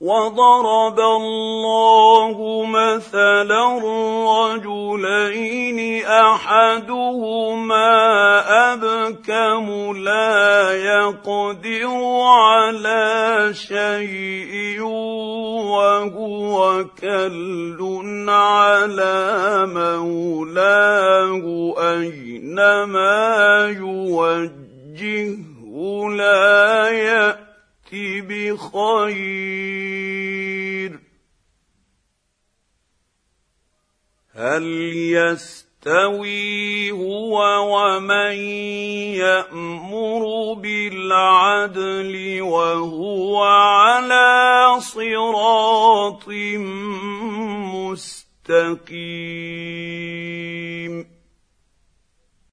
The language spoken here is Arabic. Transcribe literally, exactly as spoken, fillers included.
وضرب الله مثلا رجلين احدهما ابكم لا يقدر على شيء وهو كل على مولاه اينما يوجهه لا يأتي بخير. هل يستوي هو ومن يأمر بالعدل وهو على صراط مستقيم؟